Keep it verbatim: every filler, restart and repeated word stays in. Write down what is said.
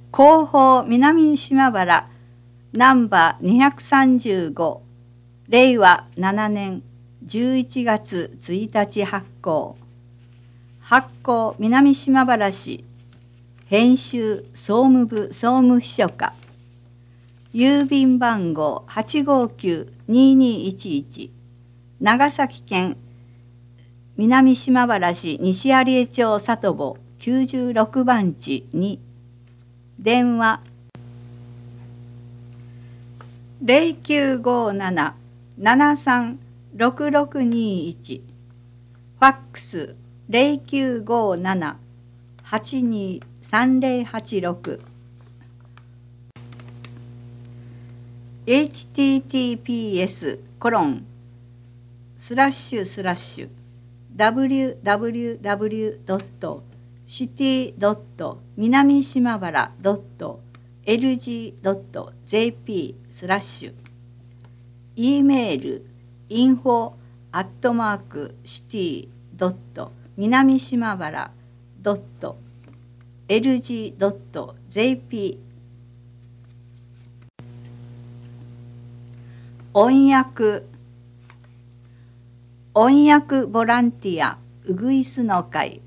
広報南島原ナンバーにひゃくさんじゅうごれいわななねんじゅういちがつついたち発行。発行南島原市編集総務部総務秘書課郵便番号 はちごきゅうににいちいち 長崎県南島原市西有江町里保きゅうじゅうろくばんちに電話 ゼロきゅうごなな ななさん ろくろくにいち ファックス ゼロきゅうごなな はちにさんぜろはちろく エイチティーティーピーエス コロンスラッシュスラッシュ ダブリューダブリューダブリュードットシティドット南島原ドットエルジードットジェーピー スラッシュ E メールインフォアットマークシティドット南島原ドットエルジードットジェーピー 翻訳翻訳ボランティアウグイスの会